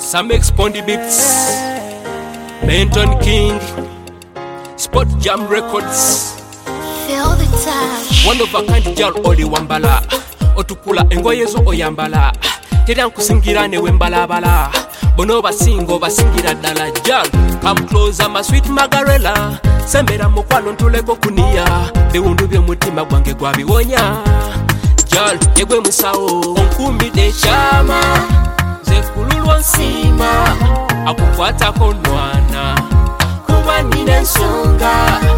Some Expondi Beats, Menton King, Spot Jam Records. Feel the touch. One of a kind girl oli wambala, otukula engoyezo oyambala. Tera nkusingira ne wembalabala. Bono basingo basingira dala girl. Come closer my sweet Margarella. Sembera mukwano ntuleko kunia. Biwundu by'omutima gwange gwabiwonya. Girl, yegwe musawo onkumbide chama. Zekululwa nsima akukwata konwana. Kuba nina ensonga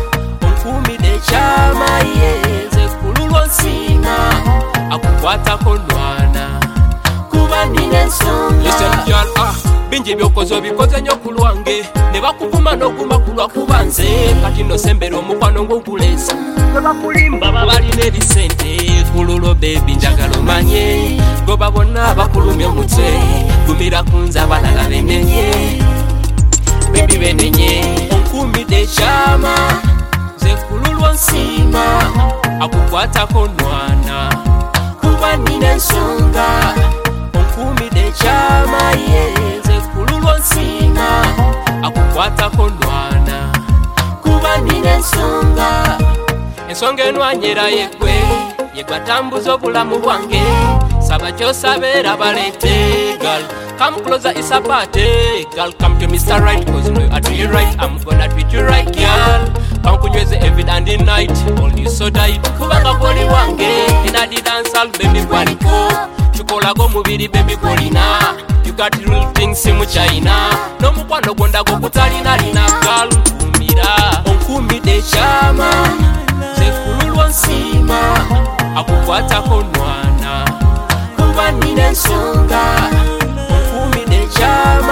onkumbide chama zekululwa nsima akukwata konwana. Kuba nina ensonga. Listen girl, bingi byokozo bikoze nnyo ku lwange ne bakuvuma n'oguma kulwa kubanze kati nosembera omukwano ng'okulesa tebakulimba balina ebisente kululo bebi njagala omanye goba bonna bakulumya omutwe gumira ku nze abalala benenye bebi benenye onkumbidde ekyama nze kululwa nsima akukwatako nwana kuba nina ensonga onkumbidde ekyama nze kululwa nsima akukwatako nwana kuba nina ensonga. Ensonga enwanyera yegwe yegwatambuza obulamu bwange saba kyosabera balete girl come closer it's a party girl come to Mr. Right cause you know I do you right I'm gonna treat you right girl come kunyweze every day and night all you so tight kubanga koli wange ina di dance all baby kwaliko chukolago mubiri baby kolina you got real things in China no mukwano gonda go kutalina lina girl kumira onkumbide chama zekululwa nsima akukwatako nwana kuba nina ensonga onkumbide chama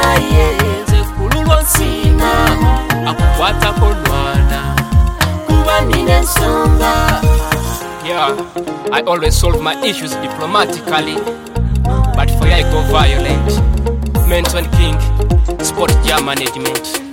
zekululwa nsima akukwatako nwana kuba nina ensonga. Yeah, I always solve my issues diplomatically, but for you I go violent. Menton King, Spot Jam Management.